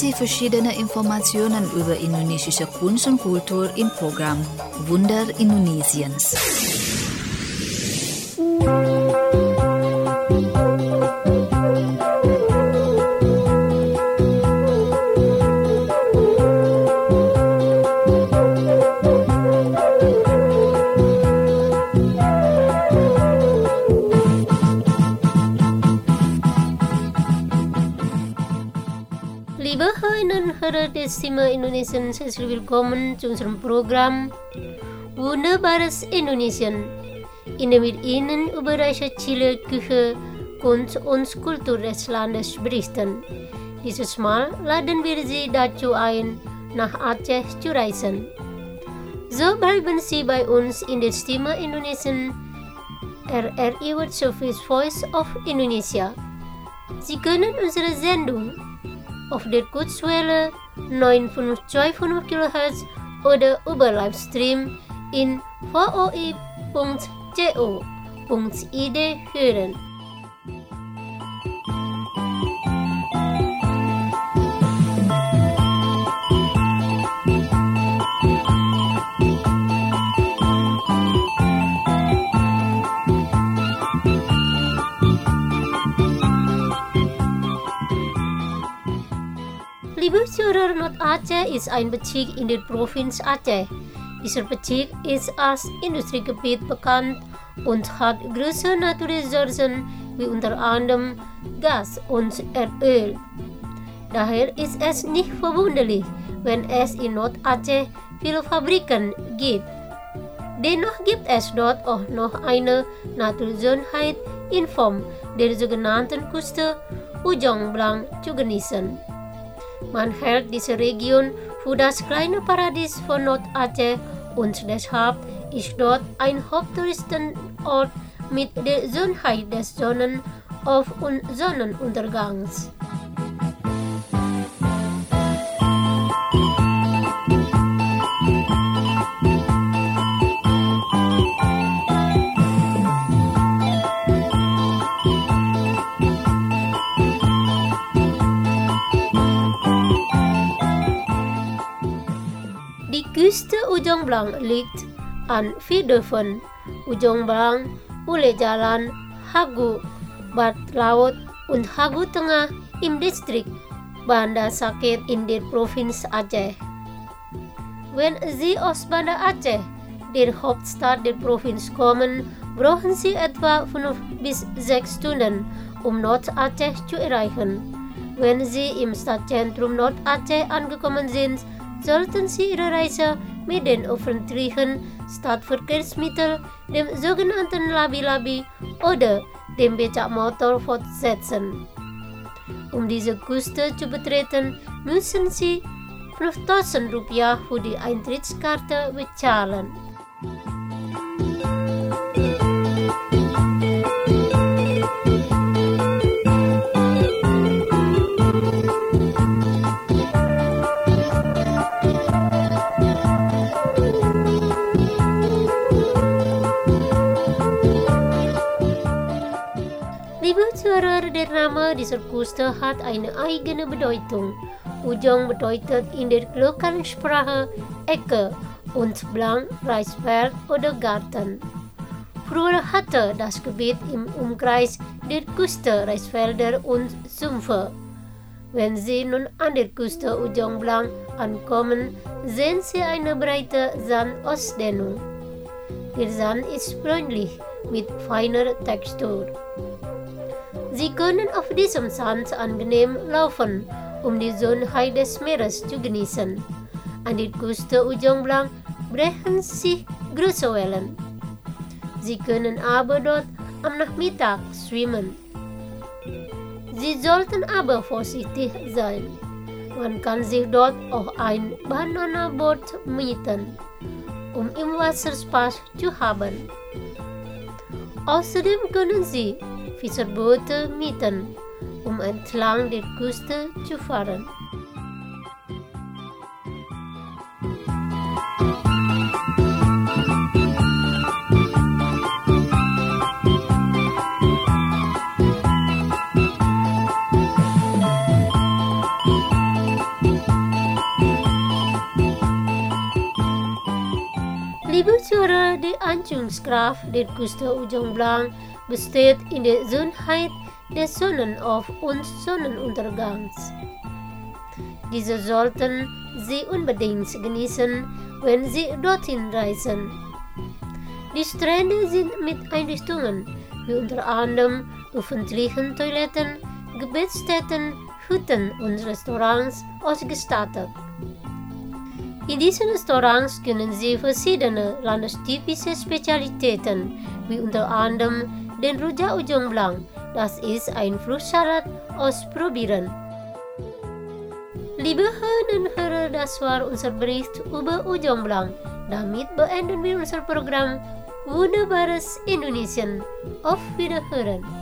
Sie verschiedene Informationen über indonesische Kunst und Kultur im Programm Wunder Indonesiens. Liebe Hörerinnen und Hörer des Stimme Indonesiens, herzlich willkommen zu unserem Programm Wunderbares Indonesien, in dem wir Ihnen über die Chile, Küche, Kunst und Kultur des Landes berichten. Dieses Mal laden wir Sie dazu ein, nach Aceh zu reisen. So bleiben Sie bei uns in der Stimme Indonesien, RRI World Service Voice of Indonesia. Sie können unsere Sendung auf der Kurzwelle 9525 kHz oder über Livestream in voi.co.id hören. Liebe Zuhörer, Nord-Aceh ist ein Bezirk in der Provinz Aceh. Dieser Bezirk ist als Industriegebiet bekannt und hat große Naturressourcen wie unter anderem Gas und Erdöl. Daher ist es nicht verwunderlich, wenn es in Nord-Aceh viele Fabriken gibt. Dennoch gibt es dort auch noch eine Naturschönheit in Form der sogenannten Küste Ujung Blang zu genießen. Man hält diese Region für das kleine Paradies von Nord-Aceh und deshalb ist dort ein Haupttouristenort mit der Schönheit des Sonnenauf- und Sonnenuntergangs. Die Küste Ujung Blang liegt an 4 Dörfern: Ujung Blang, Ule Jalan, Hagu, Bad Laut und Hagu Tengah im Distrikt Banda Sakit in der Provinz Aceh. Wenn Sie aus Banda Aceh, der Hauptstadt der Provinz, kommen, brauchen Sie etwa 5 bis 6 Stunden, um Nord-Aceh zu erreichen. Wenn Sie im Stadtzentrum Nord-Aceh angekommen sind, sollten Sie Ihre Reise mit den öffentlichen Stadtverkehrsmitteln, dem sogenannten Labi-Labi oder dem Becak-Motor fortsetzen. Um diese Küste zu betreten, müssen Sie 5.000 Rupiah für die Eintrittskarte bezahlen. Liebe Zuhörer, der Name dieser Küste hat eine eigene Bedeutung. Ujung bedeutet in der lokalen Sprache Ecke und Blang Reisfeld oder Garten. Früher hatte das Gebiet im Umkreis der Küste Reisfelder und Sümpfe. Wenn Sie nun an der Küste Ujung Blang ankommen, sehen Sie eine breite Sandausdehnung. Der Sand ist bräunlich mit feiner Textur. Sie können auf diesem Sand angenehm laufen, um die Schönheit des Meeres zu genießen. An der Küste Ujung Blang brechen sich große Wellen. Sie können aber dort am Nachmittag schwimmen. Sie sollten aber vorsichtig sein. Man kann sich dort auch ein Bananaboot mieten, um im Wasser Spaß zu haben. Außerdem können Sie Fischerboote mieten, um entlang der Küste zu fahren. Forschungskraft der Küste Ujung Blanc besteht in der Schönheit des Sonnen- und Sonnenuntergangs. Diese sollten Sie unbedingt genießen, wenn Sie dorthin reisen. Die Strände sind mit Einrichtungen wie unter anderem öffentlichen Toiletten, Gebetsstätten, Hütten und Restaurants ausgestattet. In diesen Restaurants können Sie verschiedene landestypische Spezialitäten, wie unter anderem den Rujak Ujung Blanc, das ist ein Fruchtsalat, ausprobieren. Liebe Hörerinnen und Hörer, das war unser Bericht über Ujung Blanc. Damit beenden wir unser Programm Wunderbares Indonesien. Auf Wiederhören!